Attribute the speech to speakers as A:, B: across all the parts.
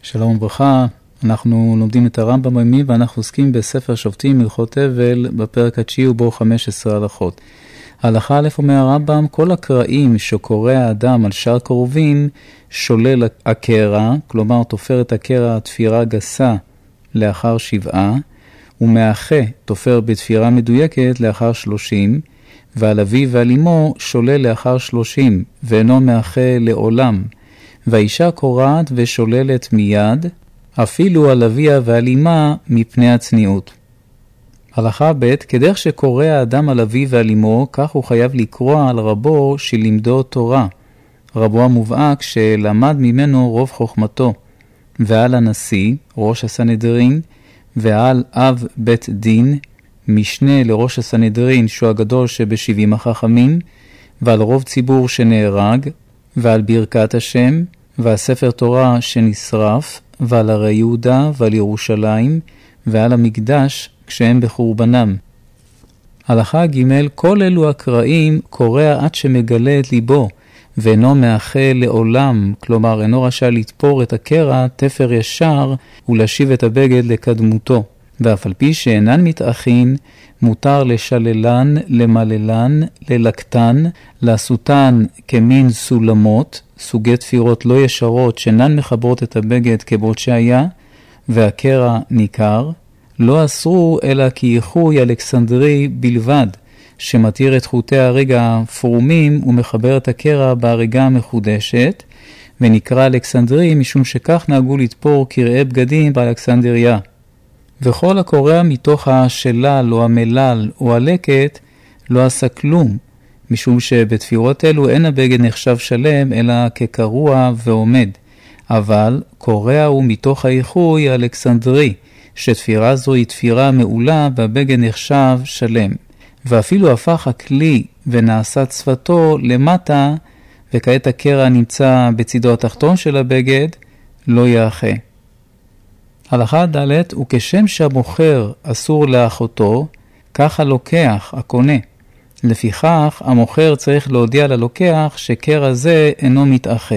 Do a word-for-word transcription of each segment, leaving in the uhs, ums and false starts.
A: שלום וברכה, אנחנו לומדים את הרמב"ם היומי ואנחנו עוסקים בספר שופטים הלכות אבל בפרק התשיעי ובו חמש עשרה הלכות. הלכה א' אומר הרמב"ם, כל הקרעים שקורא האדם על שאר קרובים שולל הקרע, כלומר תופר את הקרע תפירה גסה לאחר שבעה, ומאחה תופר בתפירה מדויקת לאחר שלושים, ועל אביו ועל אמו שולל לאחר שלושים, ואינו מאחה לעולם. והאישה קורעת ושוללת מיד, אפילו על אביה ועל אמה מפני הצניעות. הלכה ב' כדרך שקורא האדם על אביו ועל אמו, כך הוא חייב לקרוא על רבו שלימדו תורה, רבו המובהק שלמד ממנו רוב חוכמתו, ועל הנשיא, ראש הסנהדרין, ועל אב בית דין, משנה לראש הסנהדרין שהוא הגדול שבשבעים החכמים, ועל רוב ציבור שנהרג, ועל ברכת השם, ועל ספר תורה שנשרף, ועל הרי יהודה ועל ירושלים, ועל המקדש כשהם בחורבנם. הלכה ג' כל אלו הקראים קורא עד שמגלה את ליבו, ואינו מאחה לעולם, כלומר אינו רשאי לתפור את הקרע תפר ישר ולהשיב את הבגד לקדמותו. ואף על פי שאינן מתאחין, מותר לשללן, למללן, ללקטן, לעשותן כמין סולמות, סוגי תפירות לא ישרות שאינן מחברות את הבגד כבוד שהיה, והקרע ניכר, לא אסרו אלא כי ייחוי אלכסנדרי בלבד, שמתיר את חוטי הרגע פרומים ומחבר את הקרע בהרגע המחודשת, ונקרא אלכסנדרי משום שכך נהגו לתפור קרעי בגדים באלכסנדריה. וכל הקורא מתוך השלל או המלל או הלקט לא עשה כלום, משום שבתפירות אלו אין הבגד נחשב שלם אלא כקרוע ועומד. אבל קורא הוא מתוך האיחוי האלכסנדרי, שתפירה זו היא תפירה מעולה והבגד נחשב שלם. ואפילו הפך הכלי ונעשה צוותו למטה, וכעת הקרע נמצא בצידו התחתון של הבגד, לא יאחה. הלכה ד' וכשם שהמוכר אסור לאחותו, כך הלוקח, הקונה. לפיכך המוכר צריך להודיע ללוקח שקרע זה אינו מתאחה.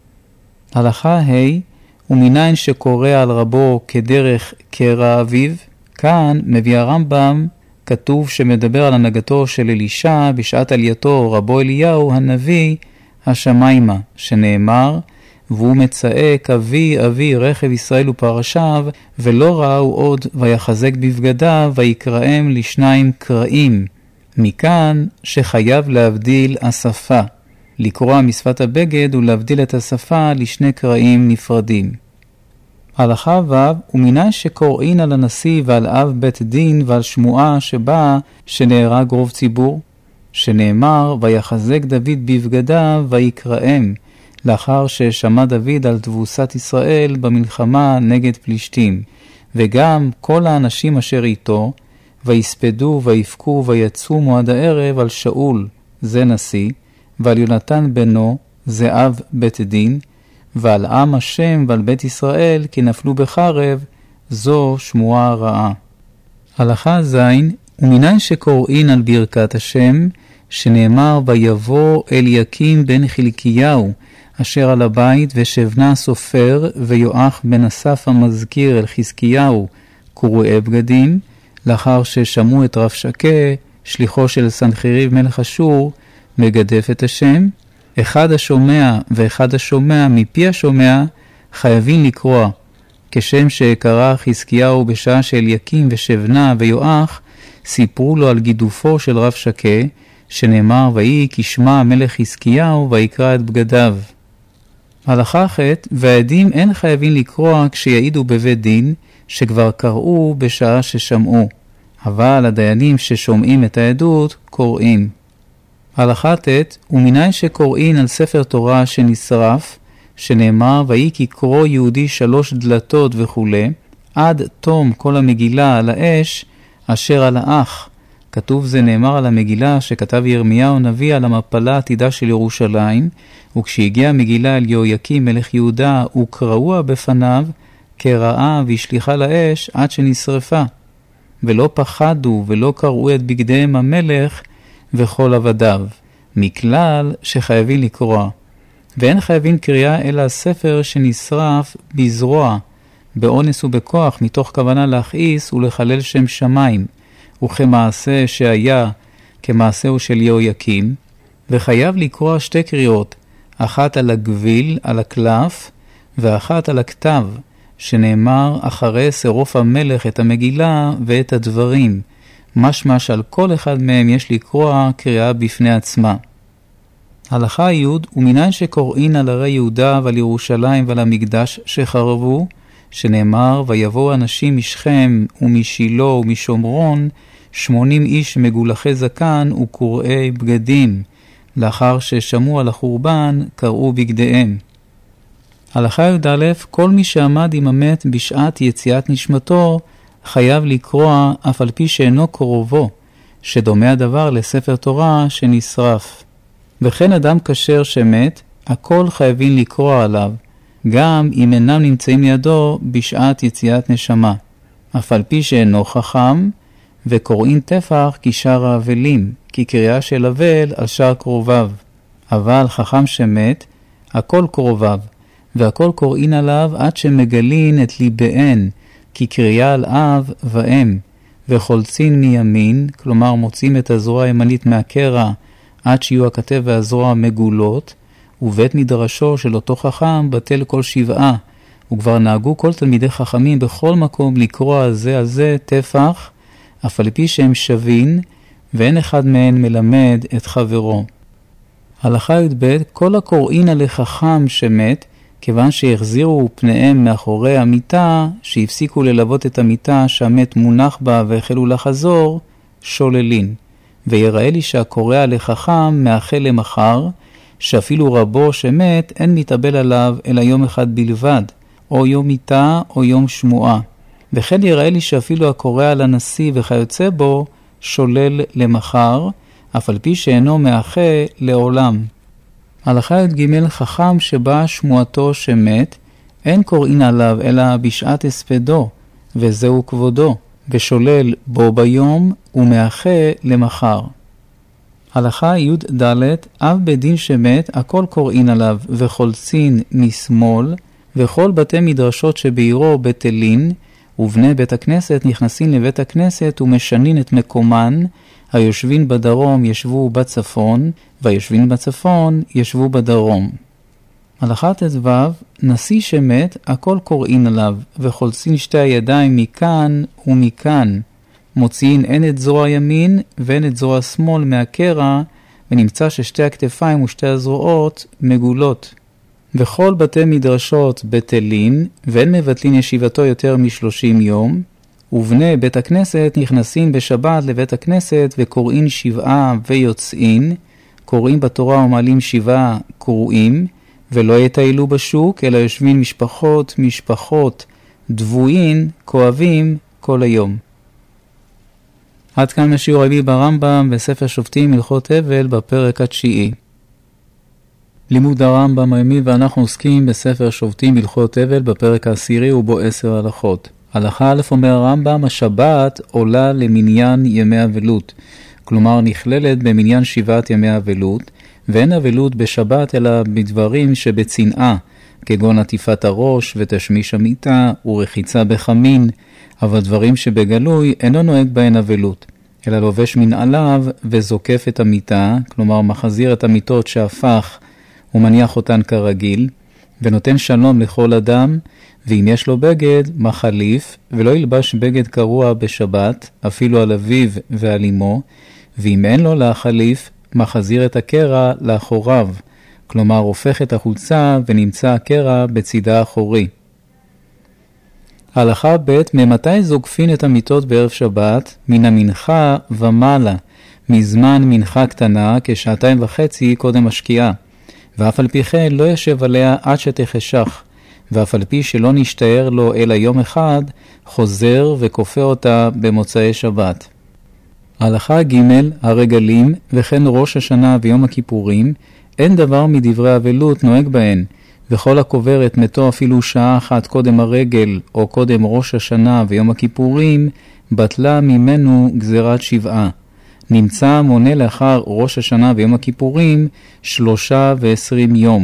A: הלכה ה' ומניין שקורא על רבו כדרך קרע אביו, כאן מביא הרמב"ם כתוב שמדבר על הנהגתו של אלישע בשעת עלייתו רבו אליהו הנביא השמיימה, שנאמר והוא מצעק אבי אבי רכב ישראל ופרשיו, ולא ראו עוד ויחזק בבגדיו ויקראם לשניים קרעים. מכאן שחייב להבדיל השפה, לקרוע משפת הבגד ולהבדיל את השפה לשני קרעים נפרדים. הלכה ו' ומניין שקוראין על הנשיא ועל אב בית דין ועל שמועה שבה שנהרג רוב ציבור, שנאמר ויחזק דוד בבגדיו ויקראם, לאחר ששמע דוד על תבוסת ישראל במלחמה נגד פלישתים, וגם כל האנשים אשר איתו, ויספדו ויפקו ויצאו עד הערב על שאול, זה נשיא, ועל יונתן בנו, זה אב בית דין, ועל עם השם ועל בית ישראל כי נפלו בחרב, זו שמועה רעה. הלכה זין, ומניין שקוראין על ברכת השם, שנאמר ויבוא אליקים בן חלקיהו, אשר על הבית ושבנה סופר ויואח בן אסף המזכיר אל חזקיהו קרועי בגדים, לאחר ששמעו את רב שקה, שליחו של סנחריב מלך אשור, מגדף את השם. אחד השומע ואחד השומע מפי השומע חייבים לקרוע, כשם שקרא חזקיהו בשעה שאליקים ושבנה ויואח סיפרו לו על גידופו של רב שקה, שנאמר ויהי כי שמע מלך חזקיהו ויקרא את בגדיו. הלכה ח' והעדים אין חייבים לקרוע כשיעידו בבית דין, שכבר קראו בשעה ששמעו, אבל הדיינים ששומעים את העדות קוראים. הלכה ט' ומניין שקוראין על ספר תורה שנשרף, שנאמר ויהי כי קרוא יהודי שלוש דלתות וכו', עד תום כל המגילה על האש אשר על האח. כתוב זה נאמר על המגילה שכתב ירמיהו נביא על המפלה העתידה של ירושלים, וכשהגיעה המגילה אל יהויקים מלך יהודה הוא קרוע בפניו כרעה והשליחה לאש עד שנשרפה, ולא פחדו ולא קראו את בגדיהם המלך וכל עבדיו, מכלל שחייבים לקרוע. ואין חייבים קריאה אלא הספר שנשרף בזרוע, באונס ובכוח, מתוך כוונה להכעיס ולחלל שם שמיים, וכמעשה שהיה כמעשהו של יהויקים, וחייב לקרוא שתי קריאות, אחת על הגביל, על הקלף, ואחת על הכתב, שנאמר אחרי סירוף המלך את המגילה ואת הדברים, משמע שעל כל אחד מהם יש לקרוא קריאה בפני עצמה. הלכה י' ומניין שקוראין על הרי יהודה ועל ירושלים ועל המקדש שחרבו, שנאמר ויבואו אנשים משכם ומשילה ומשומרון, שמונים איש מגולחי זקן וקוראי בגדים, לאחר ששמעו על החורבן קראו בגדיהם. הלכה י"א, כל מי שעמד עם המת בשעת יציאת נשמתו, חייב לקרוא אף על פי שאינו קרובו, שדומה הדבר לספר תורה שנשרף. וכן אדם כשר שמת, הכל חייבים לקרוא עליו, גם אם אינם נמצאים לידו בשעת יציאת נשמה, אף על פי שאינו חכם, וקוראים טפח כשאר האבלים, כי קריאה של אבל על שאר קרוביו. אבל חכם שמת, הכל קרוביו, והכל קוראין עליו עד שמגלין את ליבאן, כי קריאה על אב ואם, וחולצין מימין, כלומר מוצאים את הזרוע הימנית מהקרע, עד שיהיו הכתב והזרוע מגולות, ובית מדרשו של אותו חכם בטל כל שבעה, וכבר נהגו כל תלמידי חכמים בכל מקום לקרוא על זה על זה טפח, אף על פי שהם שווין, ואין אחד מהן מלמד את חברו. הלכה י"ב, כל הקוראין על חכם שמת, כיוון שהחזירו פניהם מאחורי המיטה, שהפסיקו ללוות את המיטה שהמת מונח בה והחלו לחזור, שוללין. ויראה לי שהקורא על חכם מאחל למחר, שאפילו רבו שמת אין מתאבל עליו אלא יום אחד בלבד, או יום מיטה או יום שמועה. וכן יראה לי שאפילו הקורא על הנשיא וכיוצא בו, שולל למחר, אף על פי שאינו מאחה לעולם. הלכה י"ג, חכם שבא שמועתו שמת, אין קוראין עליו אלא בשעת הספדו, וזהו כבודו, ושולל בו ביום ומאחה למחר. הלכה י"ד, אב בדין שמת, הכל קוראין עליו וחולצין משמאל, וכל בתי מדרשות שבעירו בטלין, ובני בית הכנסת נכנסים לבית הכנסת ומשנין את מקומן, היושבים בדרום ישבו בצפון, והיושבים בצפון ישבו בדרום. הלכה ט"ו, נשיא שמת, הכל קוראין עליו, וחולצין שתי הידיים מכאן ומכאן, מוציאים הן את זרוע ימין והן את זרוע שמאל מהקרע, ונמצא ששתי הכתפיים ושתי הזרועות מגולות. וכל בתי מדרשות בטלין, ואין מבטלין ישיבתו יותר משלושים יום, ובני בית הכנסת נכנסים בשבת לבית הכנסת וקוראים שבעה ויוצאים, קוראים בתורה ומעלים שבעה קוראים, ולא יטיילו בשוק, אלא יושבים משפחות משפחות דבויים, כואבים כל היום. עד כאן השיעור הרביעי ברמב"ם בספר שופטים הלכות אבל בפרק התשיעי. לימוד הרמב"ם היומי, ואנחנו עוסקים בספר שופטים הלכות אבל בפרק העשירי ובו עשר הלכות. הלכה א' אומר הרמב"ם, השבת עולה למניין ימי אבלות, כלומר נכללת במניין שבעת ימי אבלות, ואין אבלות בשבת אלא בדברים שבצנעה, כגון עטיפת הראש ותשמיש המיטה ורחיצה בחמין, אבל דברים שבגלוי אינו נוהג בהן אבלות, אלא לובש מנעליו וזוקף את המיטה, כלומר מחזיר את המיטות שהפך ומניח אותן כרגיל, ונותן שלום לכל אדם, ואם יש לו בגד, מחליף, ולא ילבש בגד קרוע בשבת, אפילו על אביו ועל אמו, ואם אין לו להחליף, מחזיר את הקרע לאחוריו, כלומר הופך את החולצה ונמצא הקרע בצידה האחורי. הלכה ב', ממתי זוקפין את המיטות בערב שבת? מן המנחה ומעלה, מזמן מנחה קטנה, כשעתיים וחצי קודם השקיעה, ואף על פי כן לא ישב עליה עד שתחשך, ואף על פי שלא נשתער לו אלא יום אחד, חוזר וכופה אותה במוצאי שבת. הלכה ג', הרגלים, וכן ראש השנה ויום הכיפורים, אין דבר מדברי אבלות נוהג בהן, וכל הקובר את מתו אפילו שעה אחת קודם הרגל, או קודם ראש השנה ויום הכיפורים, בטלה ממנו גזירת שבעה. נמצא מונה לאחר ראש השנה ויום הכיפורים שלושה ועשרים יום,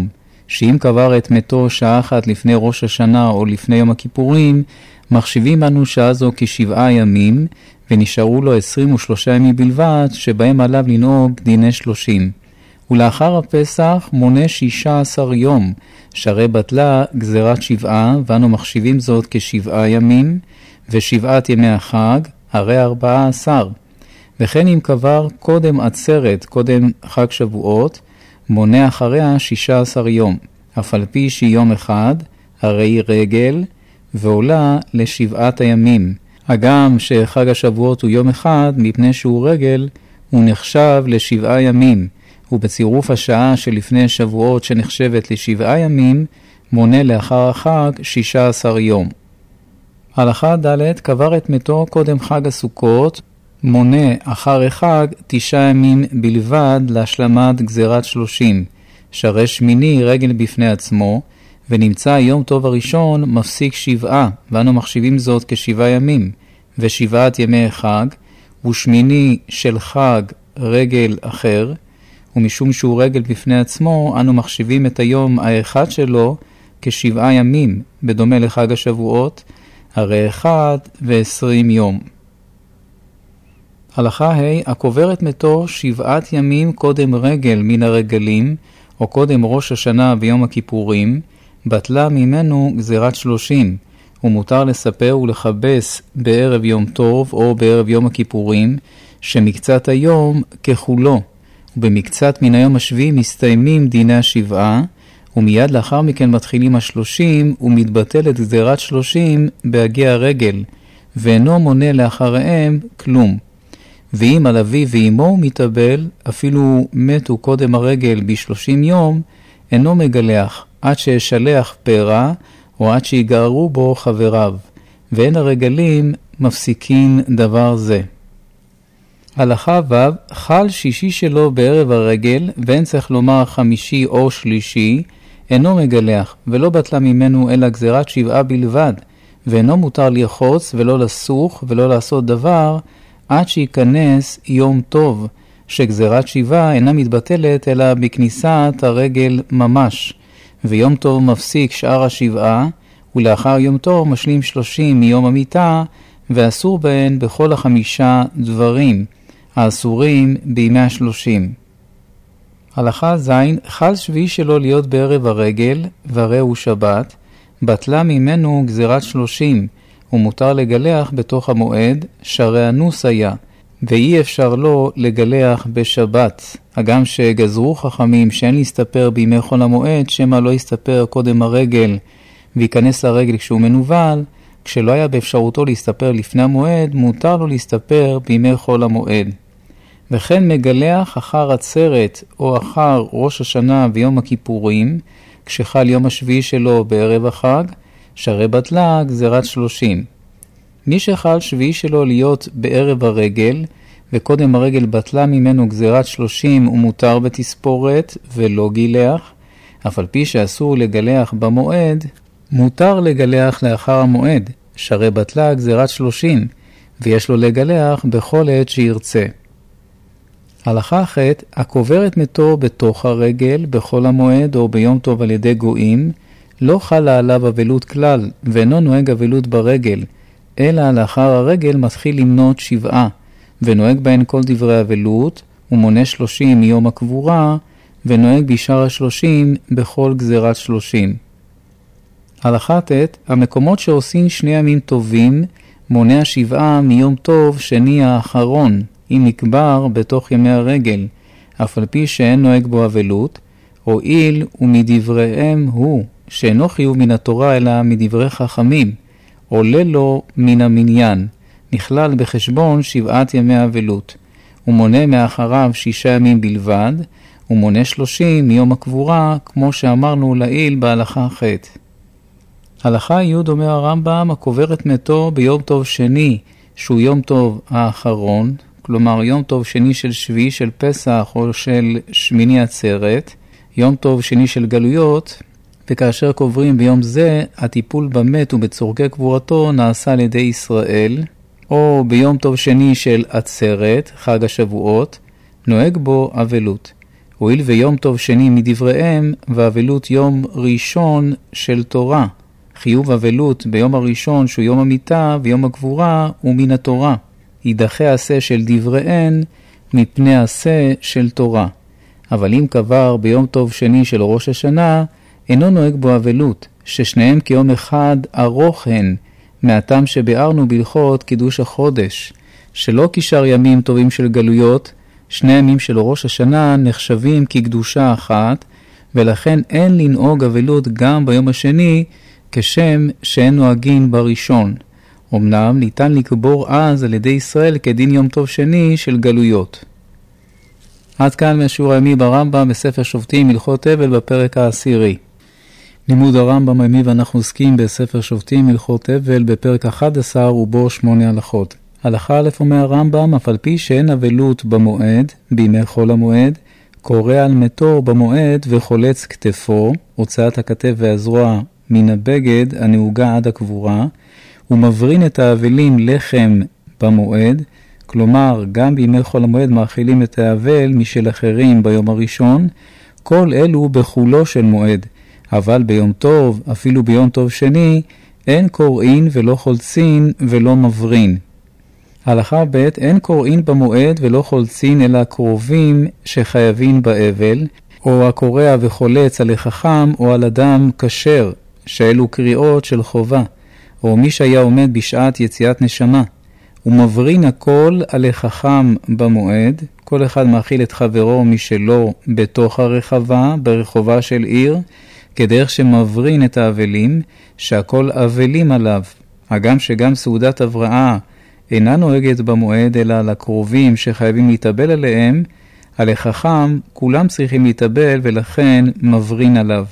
A: שאם קבר את מתו שעה אחת לפני ראש השנה או לפני יום הכיפורים, מחשיבים אנו שעה זו כשבעה ימים, ונשארו לו עשרים ושלושה ימים בלבד, שבהם עליו לנהוג דיני שלושים. ולאחר הפסח מונה שישה עשר יום, שהרי בטלה גזירת שבעה, ואנו מחשיבים זאת כשבעה ימים, ושבעת ימי החג, הרי ארבעה עשר. וכן אם קבר קודם עצרת, קודם חג שבועות, מונה אחריה שישה עשר יום, אף על פי שהיא יום אחד, הרי היא רגל, ועולה לשבעת הימים. הגם שחג השבועות הוא יום אחד, מפני שהוא רגל, הוא נחשב לשבעה ימים, ובצירוף השעה שלפני שבועות שנחשבת לשבעה ימים, מונה לאחר החג שישה עשר יום. הלכה ד' קבר את מתו קודם חג הסוכות, מונה אחר החג תשעה ימים בלבד להשלמת גזירת שלושים, שהרי שמיני רגל בפני עצמו, ונמצא יום טוב הראשון מפסיק שבעה, ואנו מחשיבים זאת כשבעה ימים, ושבעת ימי חג, ושמיני של חג רגל אחר, ומשום שהוא רגל בפני עצמו, אנו מחשיבים את היום האחד שלו כשבעה ימים, בדומה לחג השבועות, הרי אחד ועשרים יום. הלכה ה' הקובר את מתו שבעת ימים קודם רגל מן הרגלים, או קודם ראש השנה ויום הכיפורים, בטלה ממנו גזירת שלושים, ומותר לספר ולחבס בערב יום טוב או בערב יום הכיפורים, שמקצת היום ככולו, ובמקצת מן היום השביעי מסתיימים דיני השבעה, ומיד לאחר מכן מתחילים השלושים, ומתבטלת גזירת שלושים בהגיע הרגל, ואינו מונה לאחריהם כלום. ואם על אביו ואמו הוא מתאבל, אפילו מתו קודם הרגל בשלושים יום, אינו מגלח, עד שישלח פרע, או עד שיגערו בו חבריו, ואין הרגלים מפסיקים דבר זה. הלכה ו' חל שישי שלו בערב הרגל, ואין צריך לומר חמישי או שלישי, אינו מגלח, ולא בטלה ממנו אלא גזירת שבעה בלבד, ואינו מותר לרחוץ ולא לסוך ולא לעשות דבר, עד שיכנס יום טוב, שגזירת שבעה אינה מתבטלת אלא בכניסת הרגל ממש, ויום טוב מפסיק שאר השבעה, ולאחר יום טוב משלים שלושים מיום המיטה, ואסור בהן בכל החמישה דברים, האסורים בימי השלושים. הלכה ז' חל שביעי שלו להיות בערב הרגל, והרי הוא שבת, בטלה ממנו גזירת שלושים, ומותר לגלח בתוך המועד, שהרי אנוס היה, ואי אפשר לו לגלח בשבת. הגם שגזרו חכמים שאין להסתפר בימי חול המועד, שמה לא יסתפר קודם הרגל, וייכנס לרגל כשהוא מנובל, כשלא היה באפשרותו להסתפר לפני המועד, מותר לו להסתפר בימי חול המועד. וכן מגלח אחר עצרת או אחר ראש השנה ויום הכיפורים, כשחל יום השביעי שלו בערב החג, שהרי בטלה גזירת שלושים. מי שחל שביעי שלו להיות בערב הרגל, וקודם הרגל בטלה ממנו גזירת שלושים ומותר בתספורת ולא גילח, אף על פי שאסור לגלח במועד, מותר לגלח לאחר המועד, שהרי בטלה גזירת שלושים, ויש לו לגלח בכל עת שירצה. הלכה ח' הקובר את מתו בתוך הרגל, בכל המועד או ביום טוב על ידי גויים, לא חלה עליו אבלות כלל, ואינו נוהג אבלות ברגל, אלא לאחר הרגל מתחיל למנות שבעה, ונוהג בהן כל דברי אבלות, ומונה שלושים מיום הקבורה, ונוהג בשאר השלושים בכל גזירת שלושים. הלכה ט' המקומות שעושים שני ימים טובים, מונה שבעה מיום טוב שני האחרון, אם נקבר בתוך ימי הרגל, אף על פי שאין נוהג בו אבלות, הואיל ומדבריהם הוא, שאינו חיוב מן התורה אלא מדברי חכמים, עולה לו מן המניין, נכלל בחשבון שבעת ימי אבלות, ומונה מאחריו שישה ימים בלבד, ומונה שלושים מיום הקבורה, כמו שאמרנו לעיל בהלכה ח'. הלכה י' אומר הרמב"ם, הקובר את מתו ביום טוב שני, שהוא יום טוב האחרון, כלומר יום טוב שני של שביעי של פסח או של שמיני עצרת, יום טוב שני של גלויות, וכאשר קוברים ביום זה, הטיפול במת ובצורכי קבורתו נעשה על ידי ישראל, או ביום טוב שני של עצרת, חג השבועות, נוהג בו אבלות. הואיל ויום טוב שני מדבריהם, ואבלות יום ראשון של תורה. חיוב אבלות ביום הראשון שהוא יום המיטה ויום הקבורה הוא מן התורה. יידחה עשה של דבריהן מפני עשה של תורה. אבל אם קבר ביום טוב שני של ראש השנה, אינו נוהג בו אבלות, ששניהם כיום אחד ארוך הן, מהטעם שביארנו בהלכות קידוש החודש, שלא כשאר ימים טובים של גלויות, שני ימים של ראש השנה נחשבים כקדושה אחת, ולכן אין לנהוג אבלות גם ביום השני, כשם שאין נוהגים בראשון. אמנם ניתן לקבור אז על ידי ישראל כדין יום טוב שני של גלויות. עד כאן מהשיעור הימי ברמב"ם בספר שופטים הלכות אבל בפרק העשירי. לימוד הרמב"ם הימי ואנחנו עוסקים בספר שופטים הלכות אבל בפרק אחד עשר ובו שמונה הלכות. הלכה א' אומר הרמב"ם, אף על פי שאין אבלות במועד, בימי חול המועד, קורא על מתו במועד וחולץ כתפו, הוצאת הכתף והזרוע מן הבגד הנהוגה עד הקבורה, ומברין את האבלים לחם במועד, כלומר גם בימי חול המועד מאכילים את האבל משל אחרים ביום הראשון, כל אלו בחולו של מועד, אבל ביום טוב, אפילו ביום טוב שני, אין קוראין ולא חולצין ולא מברין. הלכה ב' אין קוראין במועד ולא חולצין אלא הקרובים שחייבים באבל, או הקורא וחולץ על החכם או על אדם כשר, שאלו קריאות של חובה, או מי שהיה עומד בשעת יציאת נשמה. ומברין הכל על החכם במועד, כל אחד מאכיל את חברו משלו בתוך הרחבה, ברחובה של עיר, כדרך שמברין את האבלים, שהכל אבלים עליו. הגם שגם סעודת הבראה אינה נוהגת במועד, אלא על הקרובים שחייבים להתאבל עליהם, על החכם כולם צריכים להתאבל ולכן מברין עליו.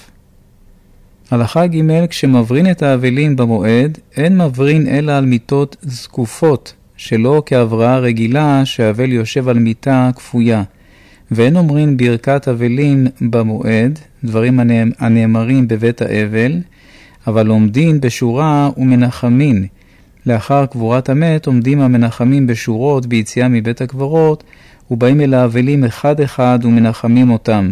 A: הלכה ג' כשמברין את האבלים במועד, אין מברין אלא על מיטות זקופות, שלא כהבראה רגילה שהאבל יושב על מיטה כפויה. ואין אומרים ברכת אבלים במועד, דברים הנאמרים בבית האבל, אבל עומדים בשורה ומנחמים. לאחר קבורת המת עומדים המנחמים בשורות ביציאה מבית הקברות, ובאים אל האבלים אחד אחד ומנחמים אותם.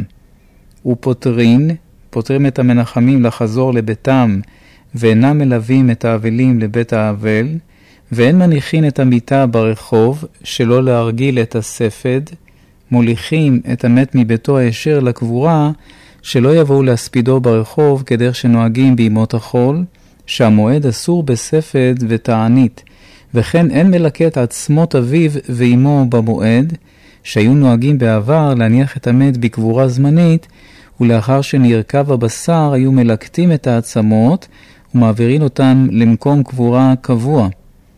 A: ופותרים, פותרים את המנחמים לחזור לביתם, ואינם מלווים את האבלים לבית האבל, ואין מניחים את המיטה ברחוב, שלא להרגיל את הספד, מוליכים את המת מביתו הישר לקבורה, שלא יבואו להספידו ברחוב כדרך שנוהגים בימות החול, שהמועד אסור בספד ותענית, וכן אין מלקט עצמות אביו ואמו במועד, שהיו נוהגים בעבר להניח את המת בקבורה זמנית, ולאחר שנרכב הבשר היו מלקטים את העצמות ומעבירים אותם למקום קבורה קבוע,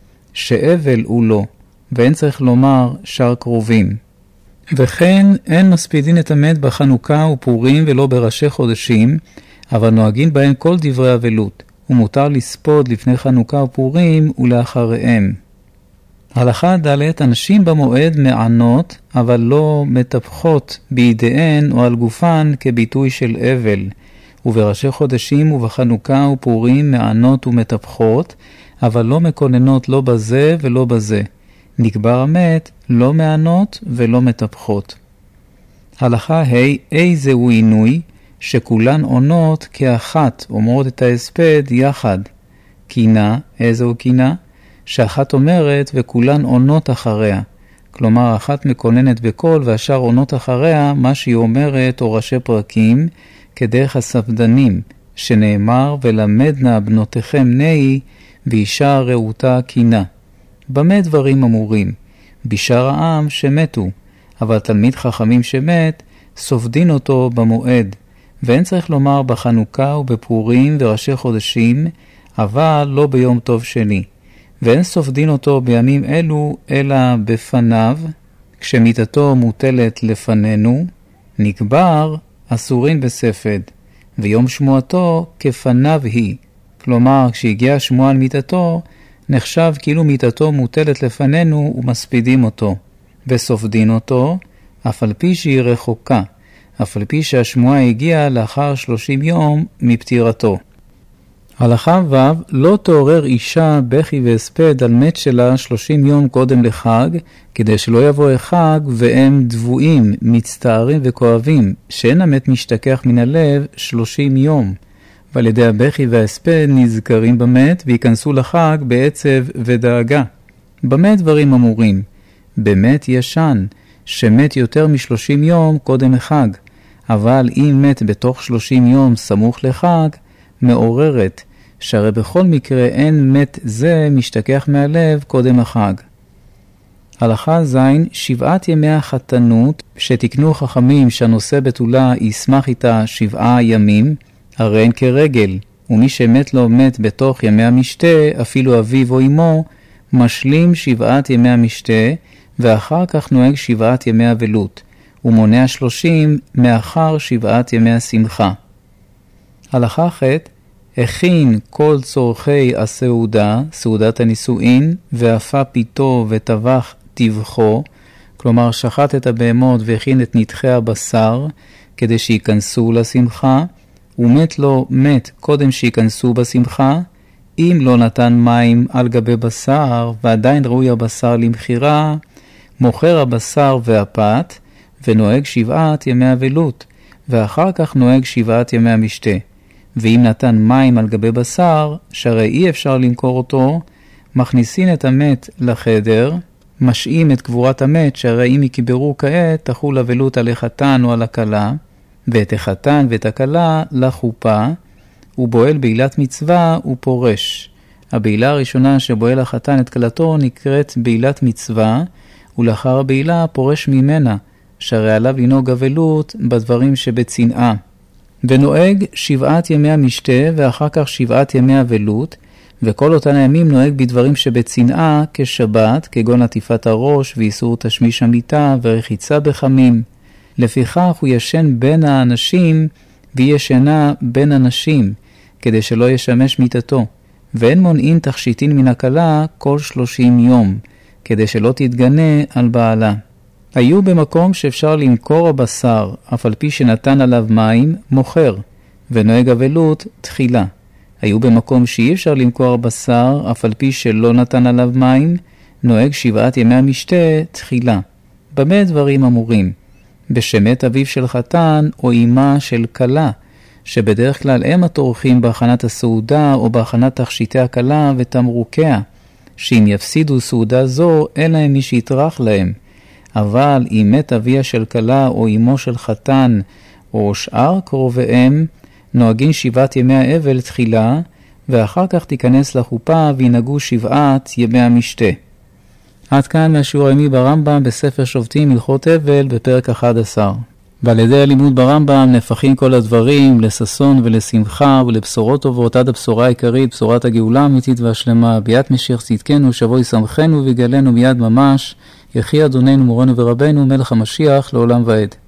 A: שאבל הוא לא, ואין צריך לומר שר קרובים. וכן אין מספידין את המת בחנוכה ופורים ולא בראשי חודשים, אבל נוהגים בהם כל דברי אבלות, ומותר לספוד לפני חנוכה ופורים ולאחריהם. הלכה ד' אנשים במועד מענות, אבל לא מטפחות בידיהן או על גופן כביטוי של אבל, ובראשי חודשים ובחנוכה ופורים מענות ומטפחות, אבל לא מקוננות לא בזה ולא בזה. נקבר המת לא מענות ולא מטפחות. הלכה ה' איזהו עינוי, שכולן עונות כאחת, אומרות את ההספד יחד. קינה, איזהו קינה? שאחת אומרת וכולן עונות אחריה. כלומר, אחת מקוננת בקול והשאר עונות אחריה מה שהיא אומרת או ראשי פרקים, כדרך הספדנים, שנאמר ולמדנה בנותיכם נאי, ואישה רעותה קינה. במה דברים אמורים? בשאר העם שמתו, אבל תלמיד חכמים שמת, סופדין אותו במועד, ואין צריך לומר בחנוכה ובפורים וראשי חודשים, אבל לא ביום טוב שני. ואין סופדין אותו בימים אלו, אלא בפניו, כשמיתתו מוטלת לפנינו, נקבר אסורין בספד, ויום שמועתו כפניו היא. כלומר, כשהגיע שמוע על מיתתו, נחשב כאילו מיתתו מוטלת לפנינו ומספידים אותו, וסופדין אותו, אף על פי שהיא רחוקה, אף על פי שהשמועה הגיעה לאחר שלושים יום מפטירתו. הלכה ו' לא תעורר אישה בכי והספד על מת שלה שלושים יום קודם לחג, כדי שלא יבוא החג והם דבועים, מצטערים וכואבים, שאין המת משתכח מן הלב שלושים יום. ועל ידי הבכי וההספד נזכרים במת ויכנסו לחג בעצב ודאגה. במה דברים אמורים? במת ישן, שמת יותר משלושים יום קודם לחג, אבל אם מת בתוך שלושים יום סמוך לחג, מעוררת, שהרי בכל מקרה אין מת זה משתכח מהלב קודם החג. הלכה ז' שבעת ימי החתנות שתקנו חכמים שהנושא בתולה ישמח איתה שבעה ימים, הרי אין כרגל, ומי שמת לו מת בתוך ימי המשתה, אפילו אביו או אמו, משלים שבעת ימי המשתה, ואחר כך נוהג שבעת ימי אבלות, ומונע שלושים מאחר שבעת ימי השמחה. הלכה ח' הכין כל צורכי הסעודה, סעודת הנישואין, ואפה פיתו וטבח טבחו, כלומר שחט את הבהמות והכין את נתחי הבשר, כדי שיכנסו לשמחה, ומת לו מת קודם שיכנסו בשמחה, אם לא נתן מים על גבי בשר, ועדיין ראוי הבשר למחירה, מוכר הבשר והפת, ונוהג שבעת ימי אבלות, ואחר כך נוהג שבעת ימי המשתה. ואם נתן מים על גבי בשר, שהרי אי אפשר למכור אותו, מכניסין את המת לחדר, משאים את קבורת המת, שהרי אם יקברו כעת, תחול אבלות על החתן או על הכלה, ואת החתן ואת הכלה לחופה, ובועל בעילת מצווה ופורש. הבעילה הראשונה שבועל החתן את כלתו נקראת בעילת מצווה, ולאחר הבעילה פורש ממנה, שהרי עליו לנהוג אבלות בדברים שבצנעה. ונוהג שבעת ימי המשתה ואחר כך שבעת ימי אבלות, וכל אותן הימים נוהג בדברים שבצנעה כשבת, כגון עטיפת הראש ואיסור תשמיש המיטה ורחיצה בחמים. לפיכך הוא ישן בין האנשים וישנה בין אנשים, כדי שלא ישמש מיטתו, ואין מונעין תכשיטין מן הכלה כל שלושים יום, כדי שלא תתגנה על בעלה. היו במקום שאפשר למכור הבשר, אף על פי שנתן עליו מים, מוכר, ונוהג אבלות תחילה. היו במקום שאי אפשר למכור הבשר, אף על פי שלא נתן עליו מים, נוהג שבעת ימי המשתה תחילה. במה דברים אמורים? בשמת אביו של חתן או אמה של כלה, שבדרך כלל הם התורכים בהכנת הסעודה או בהכנת תכשיטי הכלה ותמרוקיה, שאם יפסידו סעודה זו, אין להם מי שיתרח להם. אבל אם מת אביה של כלה או אמו של חתן או שאר קרוביהם, נוהגים שבעת ימי האבל תחילה, ואחר כך תיכנס לחופה וינהגו שבעת ימי המשתה. עד כאן מהשיעור היומי ברמב"ם בספר שופטים הלכות אבל בפרק אחד עשר. ועל ידי הלימוד ברמב"ם נהפכים כל הדברים לששון ולשמחה ולבשורות טובות עד הבשורה העיקרית, בשורת הגאולה האמיתית והשלמה, ביאת משיח צדקנו שבו ישמחנו ויגאלנו מיד ממש, יחי אדוננו מורנו ורבנו מלך המשיח לעולם ועד.